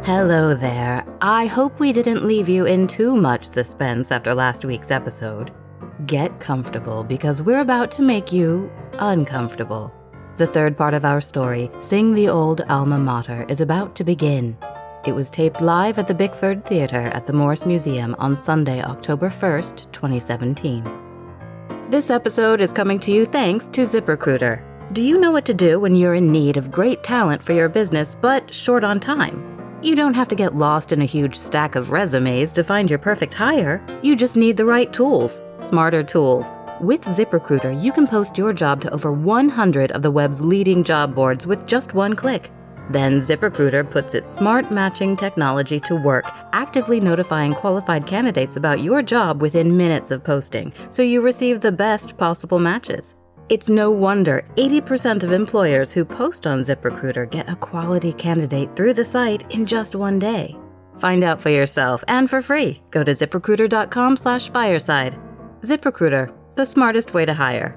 Hello there. I hope we didn't leave you in too much suspense after last week's episode. Get comfortable because we're about to make you uncomfortable. The third part of our story, Sing the Old Alma Mater, is about to begin. It was taped live at the Bickford Theatre at the Morris Museum on Sunday, October 1st, 2017. This episode is coming to you thanks to ZipRecruiter. Do you know what to do when you're in need of great talent for your business but short on time? You don't have to get lost in a huge stack of resumes to find your perfect hire. You just need the right tools, smarter tools. With ZipRecruiter, you can post your job to over 100 of the web's leading job boards with just one click. Then ZipRecruiter puts its smart matching technology to work, actively notifying qualified candidates about your job within minutes of posting, so you receive the best possible matches. It's no wonder 80% of employers who post on ZipRecruiter get a quality candidate through the site in just one day. Find out for yourself and for free. Go to ZipRecruiter.com/fireside. ZipRecruiter, the smartest way to hire.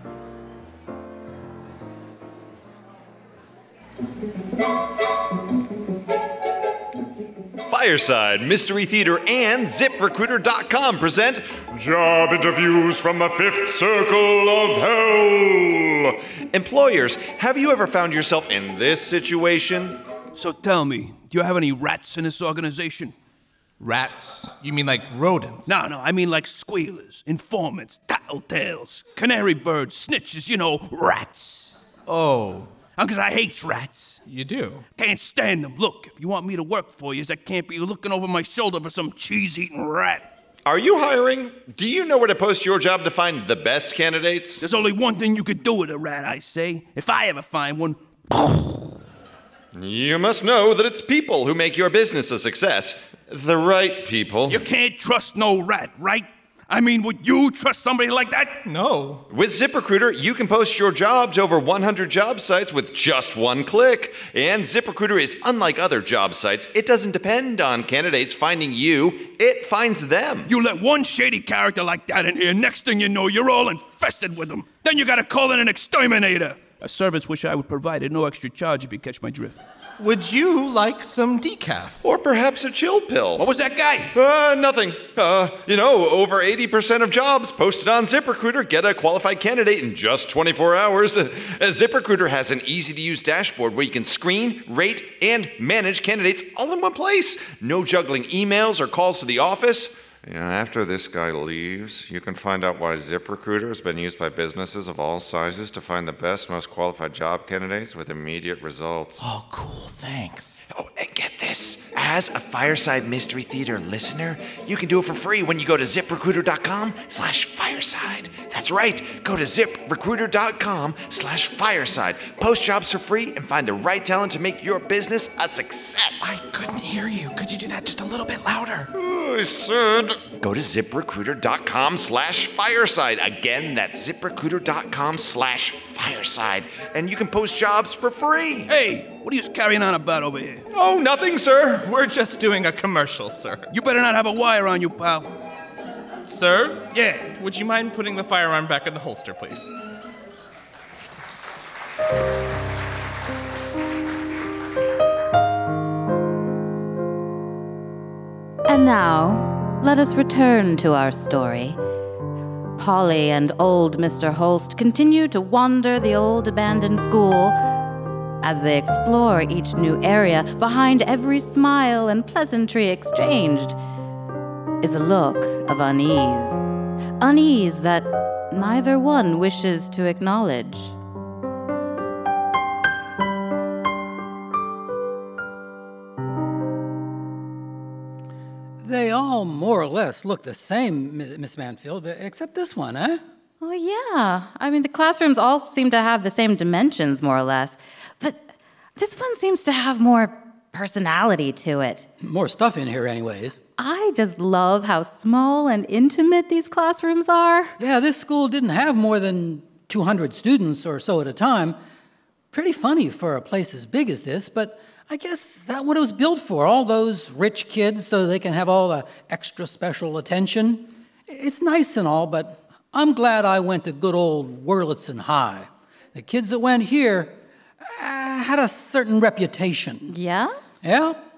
Fireside Mystery Theater and ZipRecruiter.com present Job Interviews from the Fifth Circle of Hell. Employers, have you ever found yourself in this situation? So tell me, do you have any rats in this organization? Rats? You mean like rodents? No, I mean like squealers, informants, tattletales, canary birds, snitches, rats. Oh. Because I hates rats. You do? Can't stand them. Look, if you want me to work for you, I can't be looking over my shoulder for some cheese-eating rat. Are you hiring? Do you know where to post your job to find the best candidates? There's only one thing you could do with a rat, I say. If I ever find one... You must know that it's people who make your business a success. The right people. You can't trust no rat, right? I mean, would you trust somebody like that? No. With ZipRecruiter, you can post your job to over 100 job sites with just one click. And ZipRecruiter is unlike other job sites. It doesn't depend on candidates finding you. It finds them. You let one shady character like that in here, next thing you know, you're all infested with them. Then you gotta call in an exterminator. A service which I would provide at no extra charge if you catch my drift. Would you like some decaf? Or perhaps a chill pill. What was that guy? Nothing. Over 80% of jobs posted on ZipRecruiter get a qualified candidate in just 24 hours. ZipRecruiter has an easy-to-use dashboard where you can screen, rate, and manage candidates all in one place. No juggling emails or calls to the office. After this guy leaves, you can find out why ZipRecruiter has been used by businesses of all sizes to find the best, most qualified job candidates with immediate results. Oh, cool, thanks. Oh, and get this. As a Fireside Mystery Theater listener, you can do it for free when you go to ZipRecruiter.com/fireside. That's right. Go to ZipRecruiter.com/fireside. Post jobs for free and find the right talent to make your business a success. I couldn't hear you. Could you do that just a little bit louder? I said, go to ZipRecruiter.com/fireside. Again, that's ZipRecruiter.com/fireside. And you can post jobs for free. Hey, what are you carrying on about over here? Oh, nothing, sir. We're just doing a commercial, sir. You better not have a wire on you, pal. Sir? Yeah. Would you mind putting the firearm back in the holster, please? And now, let us return to our story. Polly and old Mr. Holst continue to wander the old abandoned school. As they explore each new area, behind every smile and pleasantry exchanged is a look of unease. Unease that neither one wishes to acknowledge. They all more or less look the same, Miss Manfield, except this one, eh? Oh, yeah. I mean, the classrooms all seem to have the same dimensions, more or less. But this one seems to have more personality to it. More stuff in here anyways. I just love how small and intimate these classrooms are. Yeah, this school didn't have more than 200 students or so at a time. Pretty funny for a place as big as this, but I guess that's what it was built for, all those rich kids so they can have all the extra special attention. It's nice and all, but I'm glad I went to good old Wurlitzen High. The kids that went here had a certain reputation. Yeah? Yeah?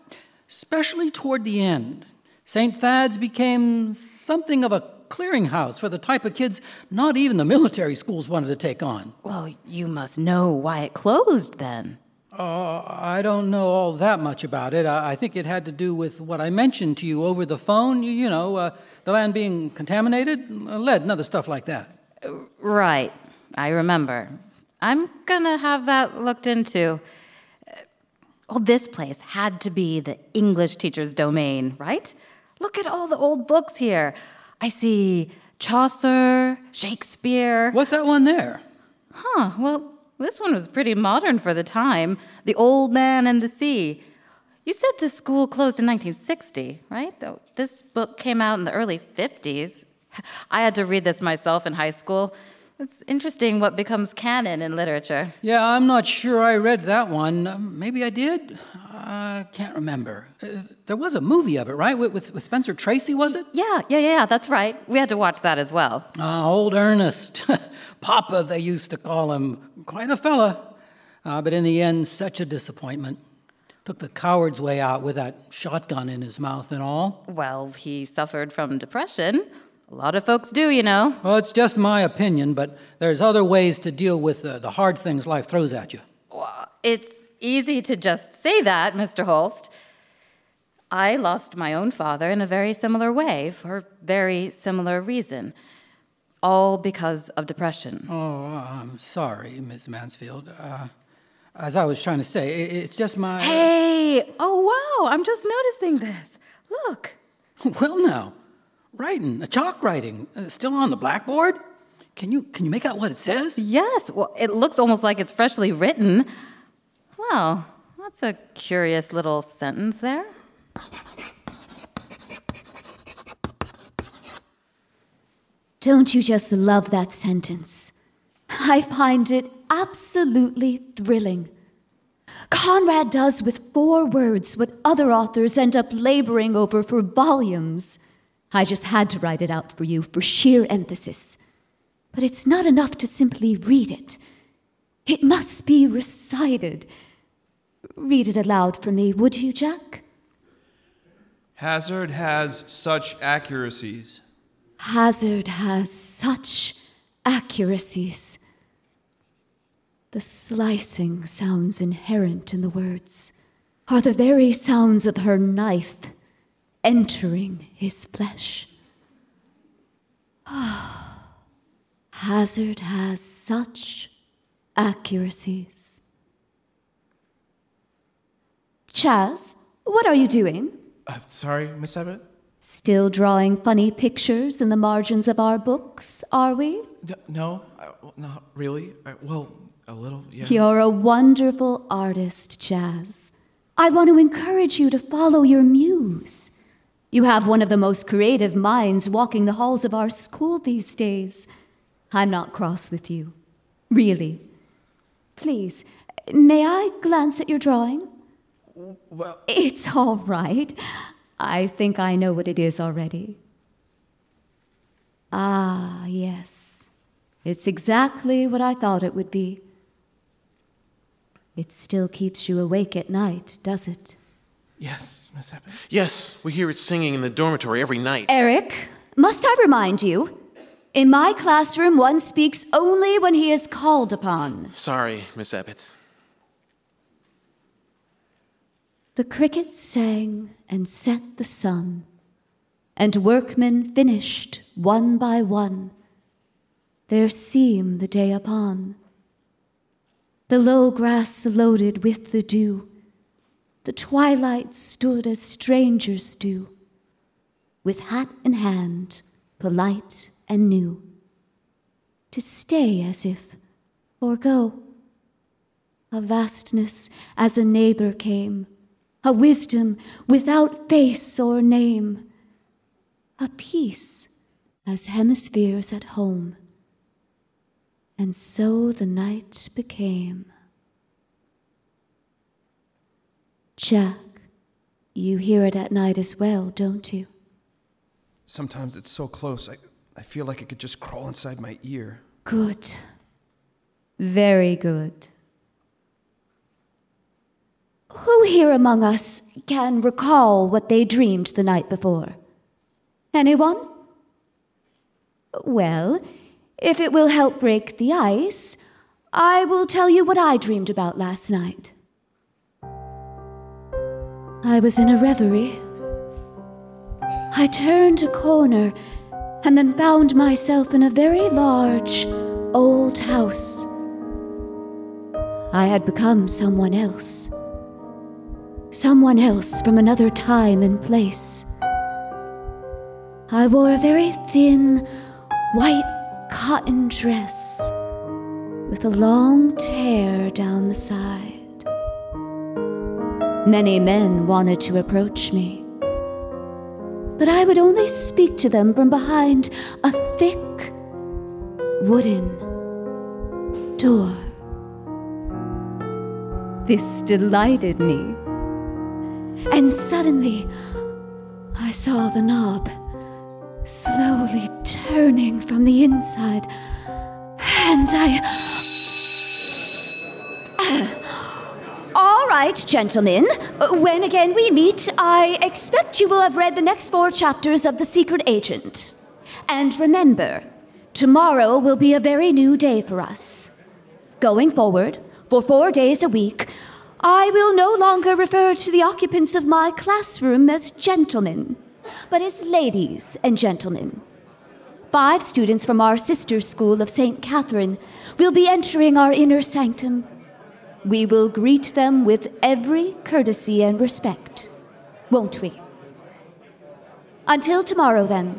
especially toward the end. St. Thad's became something of a clearinghouse for the type of kids not even the military schools wanted to take on. Well, you must know why it closed then. I don't know all that much about it. I think it had to do with what I mentioned to you over the phone, the land being contaminated, lead and other stuff like that. Right, I remember. I'm gonna have that looked into. Well, this place had to be the English teacher's domain, right? Look at all the old books here. I see Chaucer, Shakespeare. What's that one there? Well, this one was pretty modern for the time. The Old Man and the Sea. You said the school closed in 1960, right? Though this book came out in the early 50s. I had to read this myself in high school. It's interesting what becomes canon in literature. Yeah, I'm not sure I read that one. Maybe I did? I can't remember. There was a movie of it, right? With Spencer Tracy, was it? Yeah, that's right. We had to watch that as well. Old Ernest. Papa, they used to call him. Quite a fella. But in the end, such a disappointment. Took the coward's way out with that shotgun in his mouth and all. Well, he suffered from depression. A lot of folks do, you know. Well, it's just my opinion, but there's other ways to deal with the hard things life throws at you. Well, it's easy to just say that, Mr. Holst. I lost my own father in a very similar way for very similar reason. All because of depression. Oh, I'm sorry, Miss Mansfield. As I was trying to say, it's just my... Hey! Oh, wow! I'm just noticing this. Look. Well, now, writing, chalk writing, still on the blackboard? Can you make out what it says? Yes. Well, it looks almost like it's freshly written. Wow, that's a curious little sentence there. Don't you just love that sentence? I find it absolutely thrilling. Conrad does with 4 words what other authors end up laboring over for volumes. I just had to write it out for you for sheer emphasis. But it's not enough to simply read it. It must be recited. Read it aloud for me, would you, Jack? Hazard has such accuracies. Hazard has such accuracies. The slicing sounds inherent in the words are the very sounds of her knife entering his flesh. Hazard has such accuracies. Chaz, what are you doing? Sorry, Miss Abbott? Still drawing funny pictures in the margins of our books, are we? No, not really. Well, a little, yeah. You're a wonderful artist, Chaz. I want to encourage you to follow your muse. You have one of the most creative minds walking the halls of our school these days. I'm not cross with you. Really. Please, may I glance at your drawing? Well... It's all right. I think I know what it is already. Ah, yes. It's exactly what I thought it would be. It still keeps you awake at night, does it? Yes, Miss Abbott. Yes, we hear it singing in the dormitory every night. Eric, must I remind you? In my classroom, one speaks only when he is called upon. Sorry, Miss Abbott. The crickets sang and set the sun, and workmen finished one by one their seam the day upon. The low grass loaded with the dew, the twilight stood as strangers do, with hat in hand, polite and new, to stay as if, or go. A vastness as a neighbor came, a wisdom without face or name, a peace as hemispheres at home. And so the night became. Jack, you hear it at night as well, don't you? Sometimes it's so close, I feel like it could just crawl inside my ear. Good. Very good. Who here among us can recall what they dreamed the night before? Anyone? Well, if it will help break the ice, I will tell you what I dreamed about last night. I was in a reverie. I turned a corner and then found myself in a very large, old house. I had become someone else from another time and place. I wore a very thin, white cotton dress with a long tear down the side. Many men wanted to approach me, but I would only speak to them from behind a thick, wooden door. This delighted me, and suddenly I saw the knob slowly turning from the inside, and All right, gentlemen. When again we meet, I expect you will have read the next 4 chapters of The Secret Agent. And remember, tomorrow will be a very new day for us. Going forward, for 4 days a week, I will no longer refer to the occupants of my classroom as gentlemen, but as ladies and gentlemen. 5 students from our sister school of St. Catherine will be entering our inner sanctum. We will greet them with every courtesy and respect, won't we? Until tomorrow, then.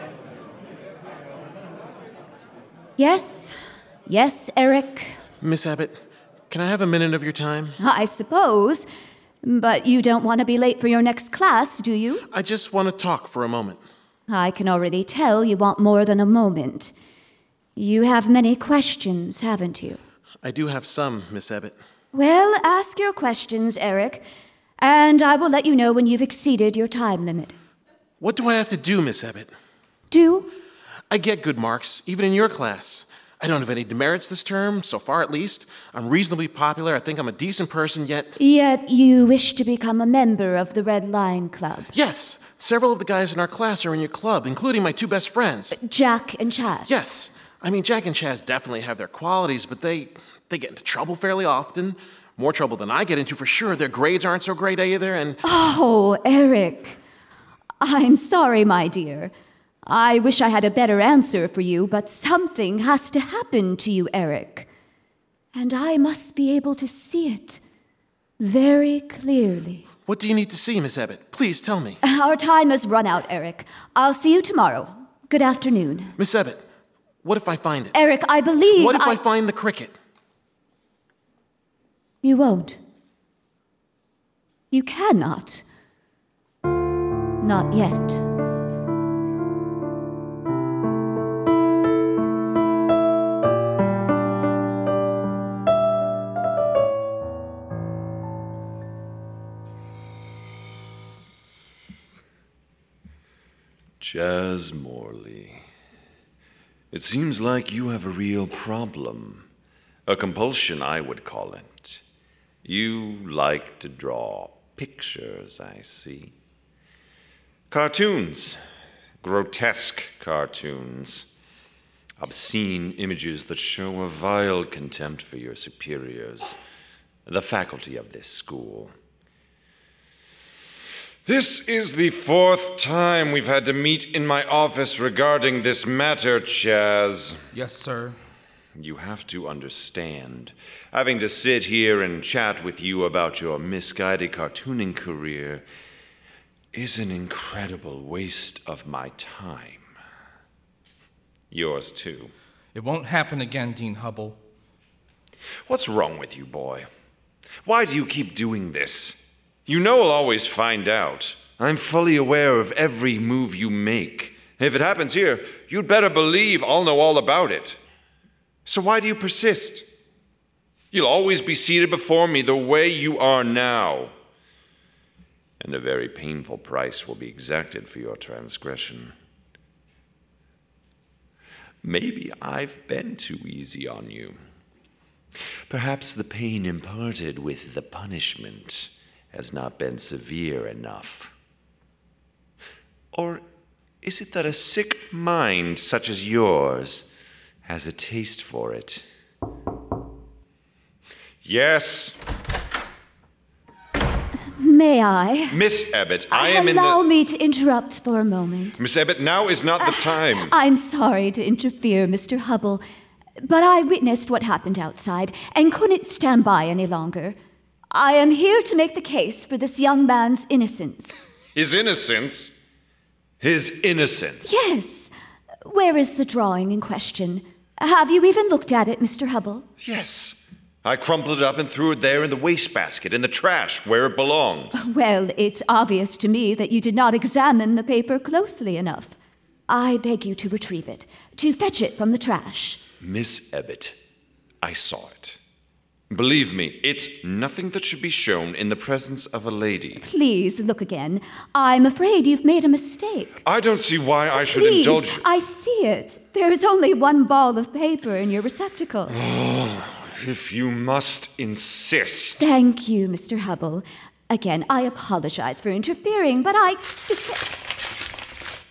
Yes, Eric. Miss Abbott, can I have a minute of your time? I suppose. But you don't want to be late for your next class, do you? I just want to talk for a moment. I can already tell you want more than a moment. You have many questions, haven't you? I do have some, Miss Abbott. Well, ask your questions, Eric, and I will let you know when you've exceeded your time limit. What do I have to do, Miss Abbott? Do? I get good marks, even in your class. I don't have any demerits this term, so far at least. I'm reasonably popular. I think I'm a decent person, yet... Yet you wish to become a member of the Red Line Club? Yes. Several of the guys in our class are in your club, including my 2 best friends. Jack and Chaz? Yes. I mean, Jack and Chaz definitely have their qualities, but they get into trouble fairly often. More trouble than I get into, for sure. Their grades aren't so great either, and... Oh, Eric. I'm sorry, my dear. I wish I had a better answer for you, but something has to happen to you, Eric. And I must be able to see it very clearly. What do you need to see, Miss Abbott? Please tell me. Our time has run out, Eric. I'll see you tomorrow. Good afternoon. Miss Abbott, what if I find it? Eric, I believe What if I find the cricket? You won't. You cannot. Not yet. Chaz Morley. It seems like you have a real problem. A compulsion, I would call it. You like to draw pictures, I see. Cartoons. Grotesque cartoons. Obscene images that show a vile contempt for your superiors, the faculty of this school. This is the 4th time we've had to meet in my office regarding this matter, Chaz. Yes, sir. You have to understand, having to sit here and chat with you about your misguided cartooning career is an incredible waste of my time. Yours, too. It won't happen again, Dean Hubble. What's wrong with you, boy? Why do you keep doing this? You know I'll always find out. I'm fully aware of every move you make. If it happens here, you'd better believe I'll know all about it. So why do you persist? You'll always be seated before me the way you are now. And a very painful price will be exacted for your transgression. Maybe I've been too easy on you. Perhaps the pain imparted with the punishment has not been severe enough? Or is it that a sick mind such as yours has a taste for it? Yes. May I? Miss Abbott, I am in the... Allow me to interrupt for a moment. Miss Abbott, now is not the time. I'm sorry to interfere, Mr. Hubble, but I witnessed what happened outside and couldn't stand by any longer. I am here to make the case for this young man's innocence. His innocence? His innocence? Yes. Where is the drawing in question? Have you even looked at it, Mr. Hubble? Yes. I crumpled it up and threw it there in the wastebasket, in the trash, where it belongs. Well, it's obvious to me that you did not examine the paper closely enough. I beg you to retrieve it, to fetch it from the trash. Miss Abbott, I saw it. Believe me, it's nothing that should be shown in the presence of a lady. Please look again. I'm afraid you've made a mistake. I don't see why I should Please, indulge you. I see it. There is only one ball of paper in your receptacle. If you must insist. Thank you, Mr. Hubble. Again, I apologize for interfering, but I just...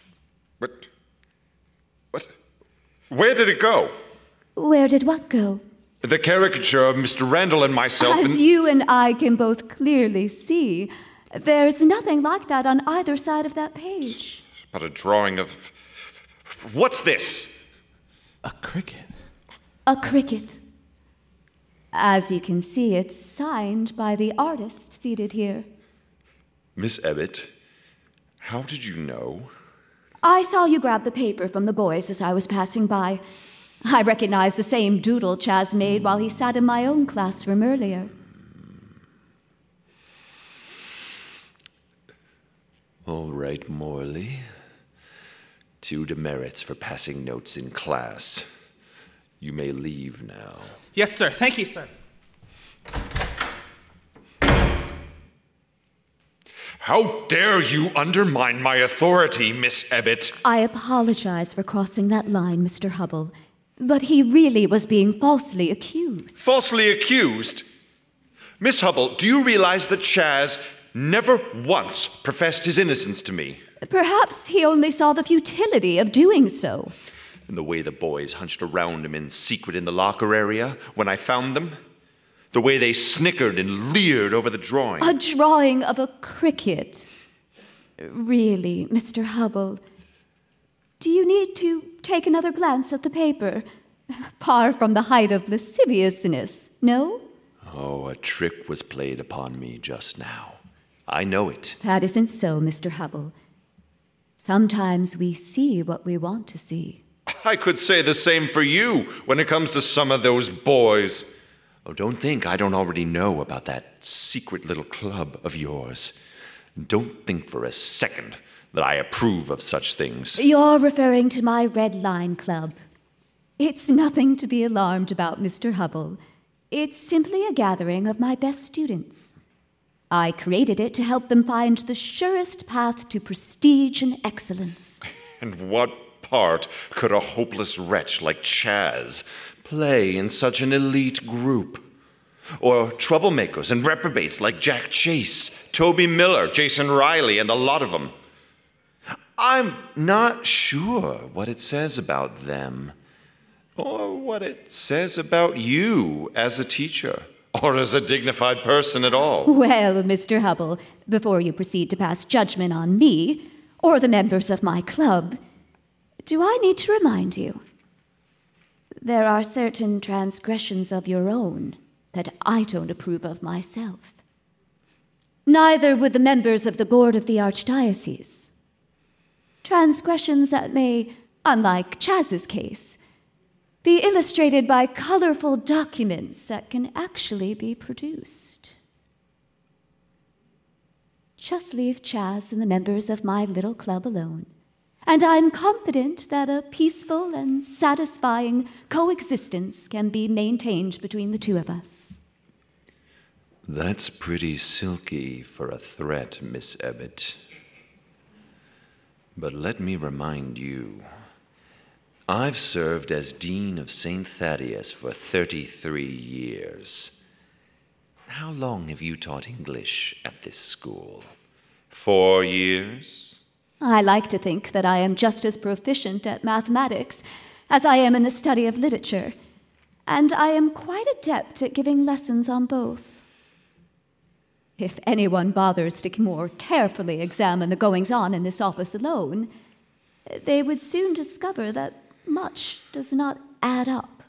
What? Where did it go? Where did what go? The caricature of Mr. Randall and myself. As you and I can both clearly see, there's nothing like that on either side of that page. But a drawing of... What's this? A cricket. A cricket. As you can see, it's signed by the artist seated here. Miss Abbott, how did you know? I saw you grab the paper from the boys as I was passing by. I recognized the same doodle Chaz made while he sat in my own classroom earlier. All right, Morley. 2 demerits for passing notes in class. You may leave now. Yes, sir. Thank you, sir. How dare you undermine my authority, Miss Abbott? I apologize for crossing that line, Mr. Hubble, but he really was being falsely accused. Falsely accused? Miss Hubble, do you realize that Chaz never once professed his innocence to me? Perhaps he only saw the futility of doing so. And the way the boys hunched around him in secret in the locker area when I found them? The way they snickered and leered over the drawing. A drawing of a cricket. Really, Mr. Hubble, do you need to take another glance at the paper? Far from the height of lasciviousness, no? Oh, a trick was played upon me just now. I know it. That isn't so, Mr. Hubble. Sometimes we see what we want to see. I could say the same for you when it comes to some of those boys. Oh, don't think I don't already know about that secret little club of yours. Don't think for a second that I approve of such things. You're referring to my Red Line Club. It's nothing to be alarmed about, Mr. Hubble. It's simply a gathering of my best students. I created it to help them find the surest path to prestige and excellence. And what part could a hopeless wretch like Chaz play in such an elite group? Or troublemakers and reprobates like Jack Chase, Toby Miller, Jason Riley, and a lot of them? I'm not sure what it says about them, or what it says about you as a teacher, or as a dignified person at all. Well, Mr. Hubble, before you proceed to pass judgment on me, or the members of my club, do I need to remind you? There are certain transgressions of your own that I don't approve of myself. Neither would the members of the board of the Archdiocese. Transgressions that may, unlike Chaz's case, be illustrated by colorful documents that can actually be produced. Just leave Chaz and the members of my little club alone, and I'm confident that a peaceful and satisfying coexistence can be maintained between the two of us. That's pretty silky for a threat, Miss Abbott. But let me remind you, I've served as Dean of St. Thaddeus for 33 years. how long have you taught English at this school? 4 years? I like to think that I am just as proficient at mathematics as I am in the study of literature, and I am quite adept at giving lessons on both. If anyone bothers to more carefully examine the goings-on in this office alone, they would soon discover that much does not add up.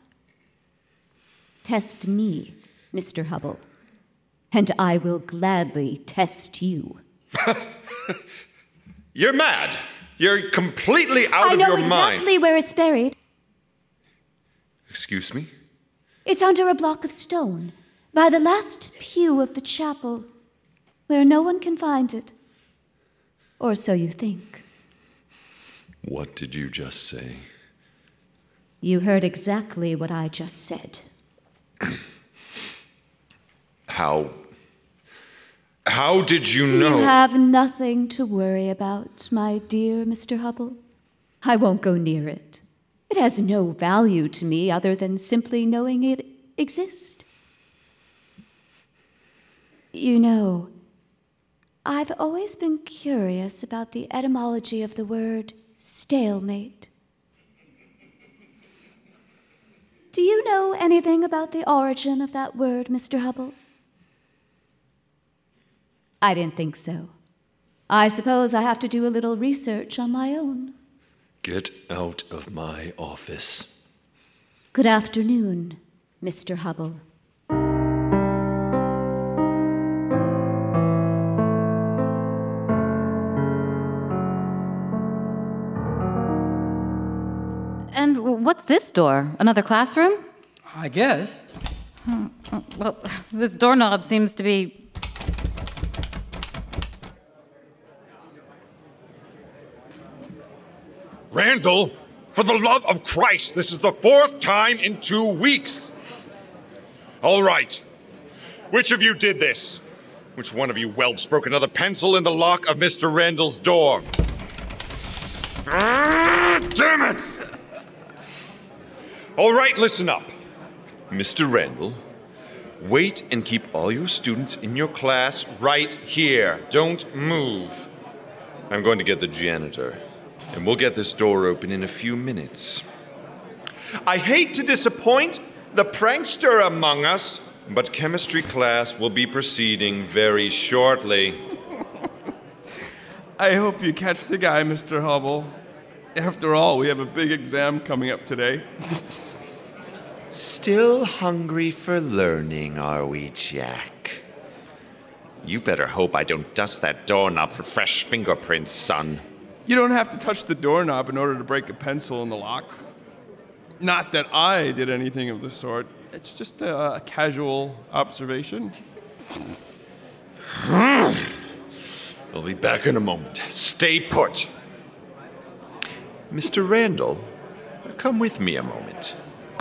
Test me, Mr. Hubble, and I will gladly test you. You're mad. You're completely out of your mind. I know exactly where it's buried. Excuse me? It's under a block of stone, by the last pew of the chapel, where no one can find it. Or so you think. What did you just say? You heard exactly what I just said. How did you know? You have nothing to worry about, my dear Mr. Hubble. I won't go near it. It has no value to me other than simply knowing it exists. You know, I've always been curious about the etymology of the word stalemate. Do you know anything about the origin of that word, Mr. Hubble? I didn't think so. I suppose I have to do a little research on my own. Get out of my office. Good afternoon, Mr. Hubble. And what's this door? Another classroom? I guess. Well, this doorknob seems to be... Randall, for the love of Christ, this is the 4th time in 2 weeks. All right. Which of you did this? Which one of you whelps broke another pencil in the lock of Mr. Randall's door? Damn it! All right, listen up. Mr. Randall, wait and keep all your students in your class right here. Don't move. I'm going to get the janitor, and we'll get this door open in a few minutes. I hate to disappoint the prankster among us, but chemistry class will be proceeding very shortly. I hope you catch the guy, Mr. Hubble. After all, we have a big exam coming up today. Still hungry for learning, are we, Jack? You better hope I don't dust that doorknob for fresh fingerprints, son. You don't have to touch the doorknob in order to break a pencil in the lock. Not that I did anything of the sort. It's just a casual observation. We'll be back in a moment. Stay put. Mr. Randall, come with me a moment.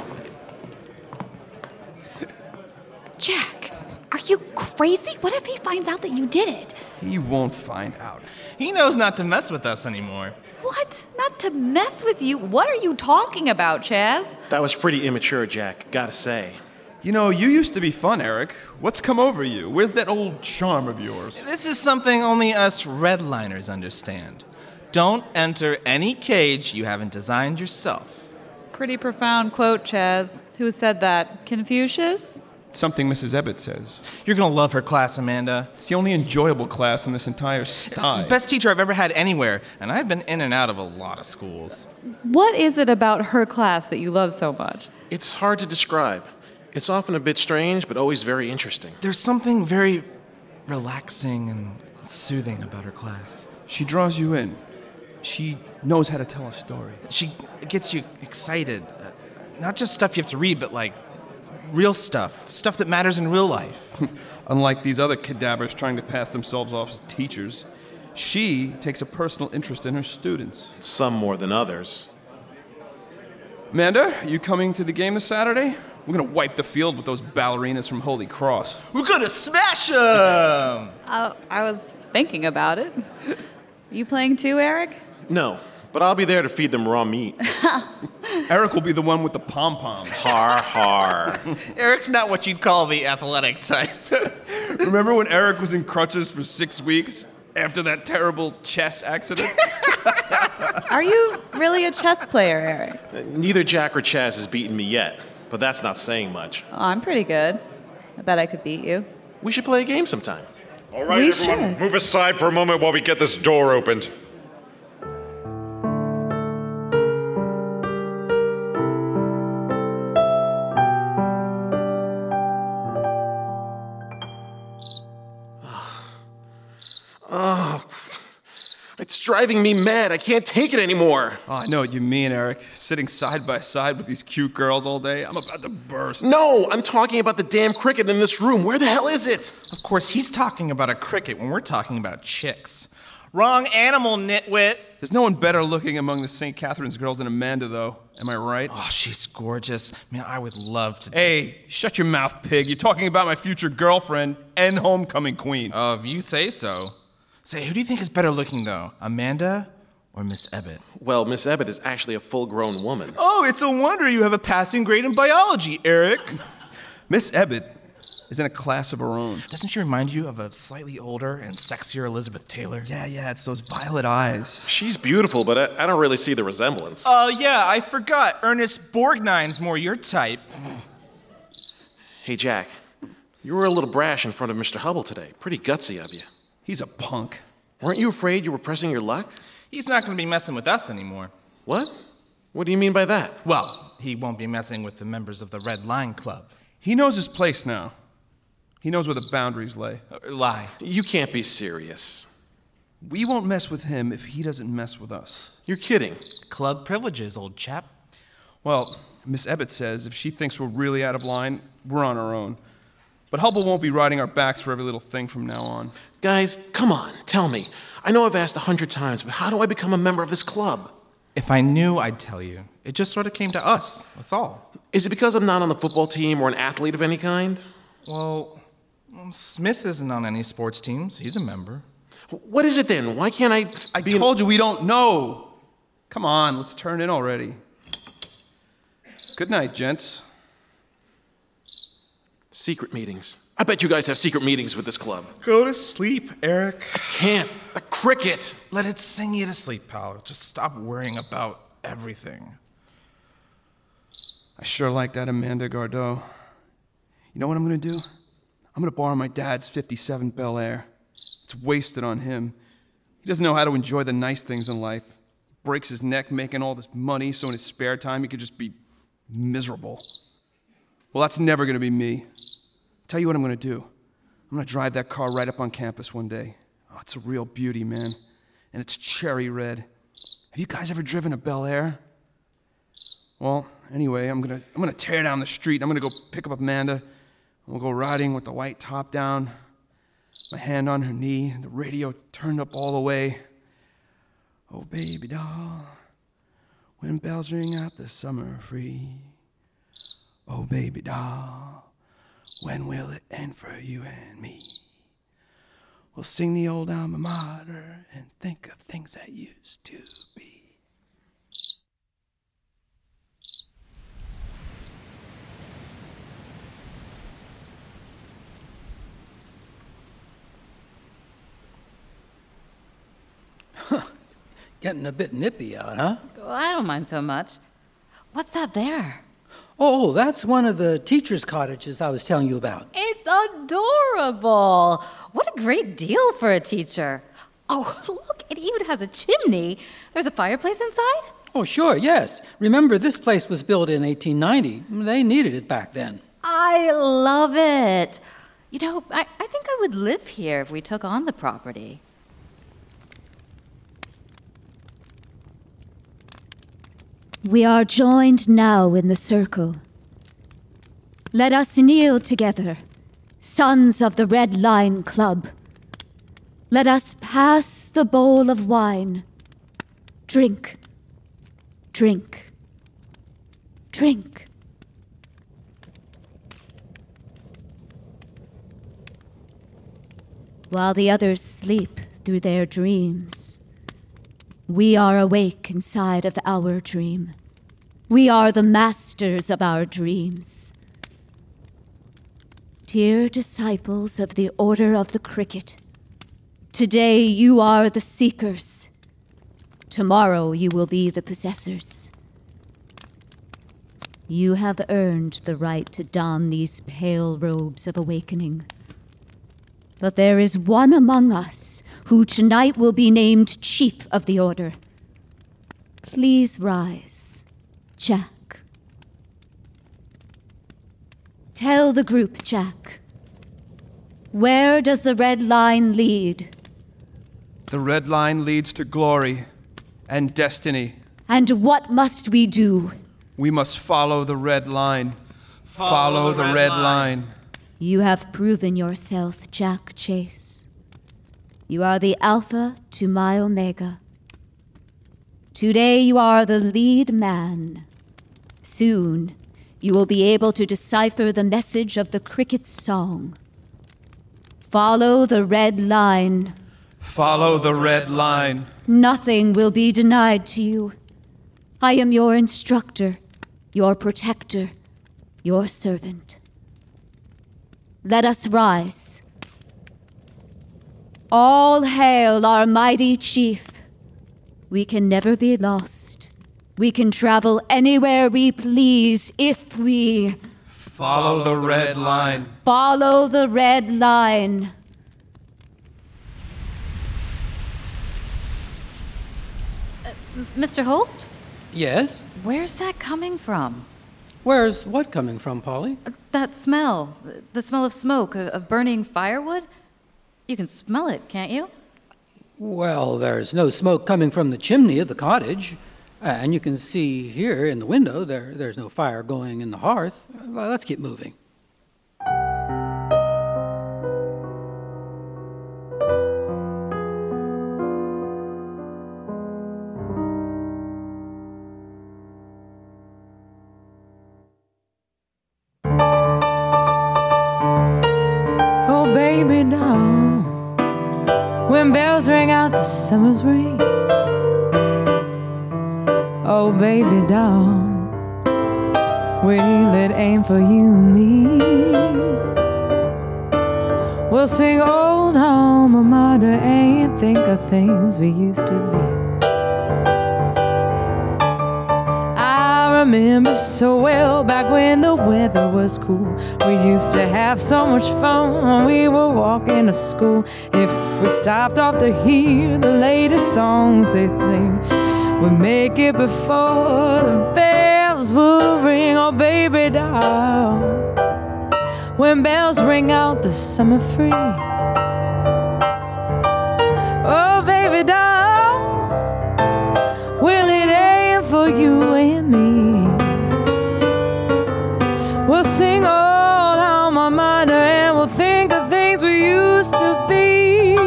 Jack, are you crazy? What if he finds out that you did it? He won't find out. He knows not to mess with us anymore. What? Not to mess with you? What are you talking about, Chaz? That was pretty immature, Jack, gotta say. You know, you used to be fun, Eric. What's come over you? Where's that old charm of yours? This is something only us redliners understand. Don't enter any cage you haven't designed yourself. Pretty profound quote, Chaz. Who said that? Confucius? Something Mrs. Ebbett says. You're gonna love her class, Amanda. It's the only enjoyable class in this entire sty. The best teacher I've ever had anywhere, and I've been in and out of a lot of schools. What is it about her class that you love so much? It's hard to describe. It's often a bit strange, but always very interesting. There's something very relaxing and soothing about her class. She draws you in. She knows how to tell a story. She gets you excited. Not just stuff you have to read, but like real stuff. Stuff that matters in real life. Unlike these other cadavers trying to pass themselves off as teachers, she takes a personal interest in her students. Some more than others. Amanda, are you coming to the game this Saturday? We're gonna wipe the field with those ballerinas from Holy Cross. We're gonna smash them! I was thinking about it. You playing too, Eric? No, But I'll be there to feed them raw meat. Eric will be the one with the pom-poms. Har har. Eric's not what you'd call the athletic type. Remember when Eric was in crutches for 6 weeks after that terrible chess accident? Are you really a chess player, Eric? Neither Jack or Chaz has beaten me yet, but that's not saying much. Oh, I'm pretty good. I bet I could beat you. We should play a game sometime. All right, We everyone, should. move aside for a moment while we get this door opened. Oh, it's driving me mad. I can't take it anymore. Oh, I know what you mean, Eric. Sitting side by side with these cute girls all day, I'm about to burst. No, I'm talking about the damn cricket in this room. Where the hell is it? Of course, he's talking about a cricket when we're talking about chicks. Wrong animal, nitwit. There's no one better looking among the St. Catherine's girls than Amanda, though. Am I right? Oh, she's gorgeous. Man, I would love to... Hey, shut your mouth, pig. You're talking about my future girlfriend and homecoming queen. Oh, if you say so. Say, who do you think is better looking, though? Amanda or Miss Ebbett? Well, Miss Ebbett is actually a full-grown woman. Oh, it's a wonder you have a passing grade in biology, Eric. Miss Ebbett is in a class of her own. Doesn't she remind you of a slightly older and sexier Elizabeth Taylor? Yeah, it's those violet eyes. She's beautiful, but I don't really see the resemblance. Yeah, I forgot. Ernest Borgnine's more your type. Hey, Jack, you were a little brash in front of Mr. Hubble today. Pretty gutsy of you. He's a punk. Weren't you afraid you were pressing your luck? He's not going to be messing with us anymore. What? What do you mean by that? Well, he won't be messing with the members of the Red Line Club. He knows his place now. He knows where the boundaries lay. Lie. You can't be serious. We won't mess with him if he doesn't mess with us. You're kidding. Club privileges, old chap. Well, Miss Ebbett says if she thinks we're really out of line, we're on our own. But Hubble won't be riding our backs for every little thing from now on. Guys, come on, tell me. I know I've asked 100 times, but how do I become a member of this club? If I knew, I'd tell you. It just sort of came to us, that's all. Is it because I'm not on the football team or an athlete of any kind? Well, Smith isn't on any sports teams. He's a member. What is it then? Why can't I I told you we don't know. Come on, let's turn in already. Good night, gents. Secret meetings. I bet you guys have secret meetings with this club. Go to sleep, Eric. I can't. A cricket. Let it sing you to sleep, pal. Just stop worrying about everything. I sure like that Amanda Gardeau. You know what I'm going to do? I'm going to borrow my dad's 57 Bel Air. It's wasted on him. He doesn't know how to enjoy the nice things in life. He breaks his neck making all this money so in his spare time he could just be miserable. Well, that's never going to be me. Tell you what I'm going to do. I'm going to drive that car right up on campus one day. Oh, it's a real beauty, man. And it's cherry red. Have you guys ever driven a Bel Air? Well, anyway, I'm gonna tear down the street. I'm gonna go pick up Amanda. We'll go riding with the white top down, my hand on her knee, the radio turned up all the way. Oh, baby doll, when bells ring out the summer free. Oh, baby doll, when will it end for you and me? We'll sing the old alma mater and think of things that used to be. It's getting a bit nippy out, huh? Well, I don't mind so much. What's that there? Oh, that's one of the teachers' cottages I was telling you about. It's adorable. What a great deal for a teacher. Oh, look, it even has a chimney. There's a fireplace inside? Oh, sure, yes. Remember, this place was built in 1890. They needed it back then. I love it. You know, I think I would live here if we took on the property. We are joined now in the circle. Let us kneel together, sons of the Red Line Club. Let us pass the bowl of wine. Drink, drink, drink. While the others sleep through their dreams, We are awake inside of our dream. We are the masters of our dreams. Dear disciples of the Order of the Cricket, today you are the seekers. Tomorrow you will be the possessors. You have earned the right to don these pale robes of awakening. But there is one among us who tonight will be named Chief of the Order. Please rise, Jack. Tell the group, Jack. Where does the red line lead? The red line leads to glory and destiny. And what must we do? We must follow the red line. Follow the red line. You have proven yourself, Jack Chase. You are the Alpha to my Omega. Today you are the lead man. Soon you will be able to decipher the message of the cricket's song. Follow the red line. Follow the red line. Nothing will be denied to you. I am your instructor, your protector, your servant. Let us rise. All hail our mighty chief. We can never be lost. We can travel anywhere we please if we follow the red line. Follow the red line. Mr. Holst? Yes? Where's that coming from? Where's what coming from, Polly? That smell. The smell of smoke, of burning firewood. You can smell it, can't you? Well, there's no smoke coming from the chimney of the cottage. And you can see here in the window, there's no fire going in the hearth. Well, let's keep moving. Oh, baby doll, when bells ring out the summer's rain. Oh, baby doll, will it aim for you and me? We'll sing old alma mater and think of things we used to be. I remember so well back when the weather was cool. We used to have so much fun when we were walking to school. If we stopped off to hear the latest songs they sing, we'd make it before the bells would ring. Oh, baby doll, when bells ring out the summer free. Oh, baby doll, will it aim for you and me? We'll sing old alma mater and we'll think of things we used to be.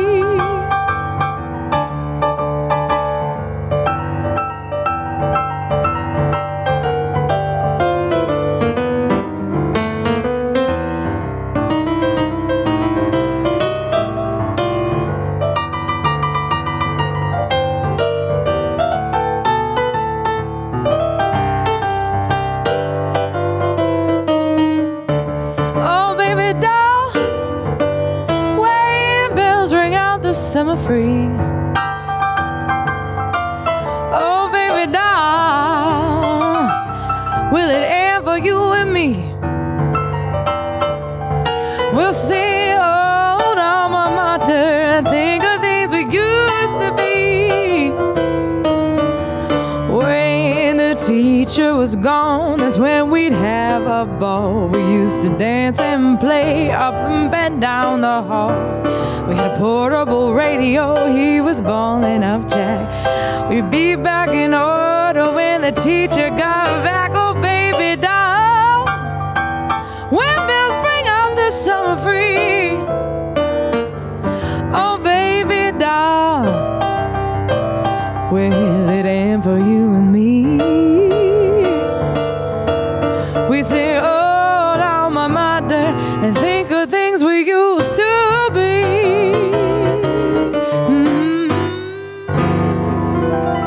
Summer free. Oh, baby doll, will it end for you and me? We'll sing old alma mater and think of things we used to be. When the teacher was gone, that's when we'd have a ball. We used to dance and play up and bend down the hall. We had a portable radio, he was balling up Jack. We'd be back in order when the teacher got back. Oh, baby doll, when bells bring out the summer free. Oh, baby doll, will it end for you and me? We sing old alma mater and think of things we used to be.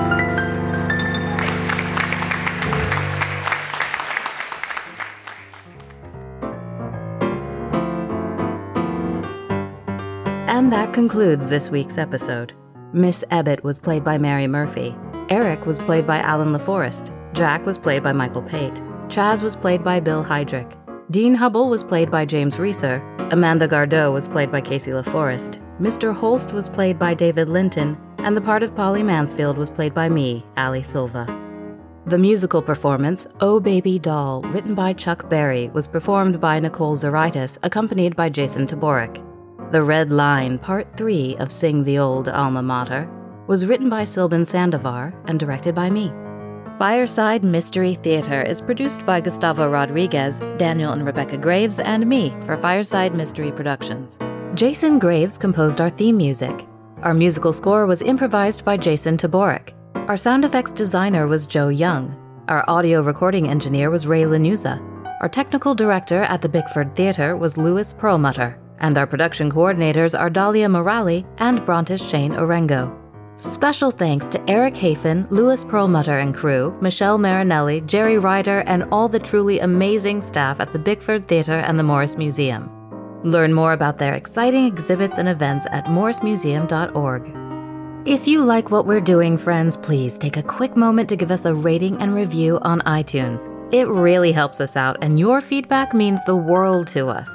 And that concludes this week's episode. Miss Ebbett was played by Mary Murphy. Eric was played by Alan LaForest. Jack was played by Michael Pate. Chaz was played by Bill Heydrich. Dean Hubble was played by James Reeser. Amanda Gardeau was played by Casey LaForest. Mr. Holst was played by David Linton. And the part of Polly Mansfield was played by me, Ali Silva. The musical performance, Oh Baby Doll, written by Chuck Berry, was performed by Nicole Zaritis, accompanied by Jason Taborik. The Red Line, Part 3 of Sing the Old Alma Mater, was written by Silban Sandovar and directed by me. Fireside Mystery Theater is produced by Gustavo Rodriguez, Daniel and Rebecca Graves, and me for Fireside Mystery Productions. Jason Graves composed our theme music. Our musical score was improvised by Jason Taborik. Our sound effects designer was Joe Young. Our audio recording engineer was Ray Lanuza. Our technical director at the Bickford Theater was Louis Perlmutter. And our production coordinators are Dahlia Morali and Brontis Shane Orengo. Special thanks to Eric Hafen, Louis Perlmutter and crew, Michelle Marinelli, Jerry Ryder, and all the truly amazing staff at the Bickford Theater and the Morris Museum. Learn more about their exciting exhibits and events at morrismuseum.org. If you like what we're doing, friends, please take a quick moment to give us a rating and review on iTunes. It really helps us out, and your feedback means the world to us.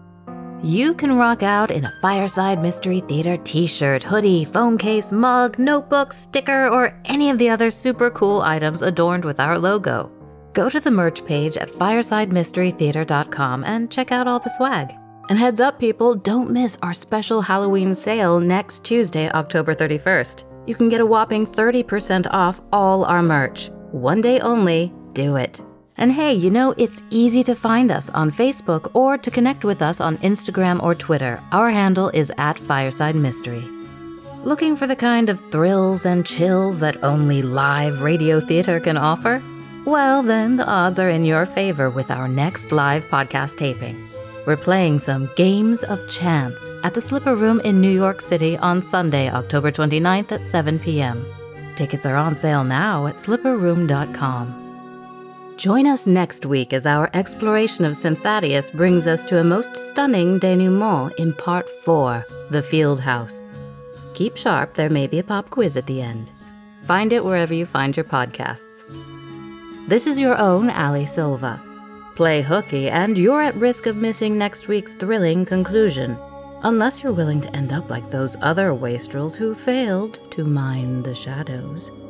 You can rock out in a Fireside Mystery Theater t-shirt, hoodie, phone case, mug, notebook, sticker, or any of the other super cool items adorned with our logo. Go to the merch page at firesidemysterytheater.com and check out all the swag. And heads up, people, don't miss our special Halloween sale next Tuesday, October 31st. You can get a whopping 30% off all our merch. One day only, do it. And hey, you know, it's easy to find us on Facebook or to connect with us on Instagram or Twitter. Our handle is @Fireside Mystery. Looking for the kind of thrills and chills that only live radio theater can offer? Well, then the odds are in your favor with our next live podcast taping. We're playing some Games of Chance at the Slipper Room in New York City on Sunday, October 29th at 7 p.m. Tickets are on sale now at slipperroom.com. Join us next week as our exploration of Synthadius brings us to a most stunning denouement in Part 4, The Field House. Keep sharp, there may be a pop quiz at the end. Find it wherever you find your podcasts. This is your own Ali Silva. Play hooky, and you're at risk of missing next week's thrilling conclusion, unless you're willing to end up like those other wastrels who failed to mind the shadows.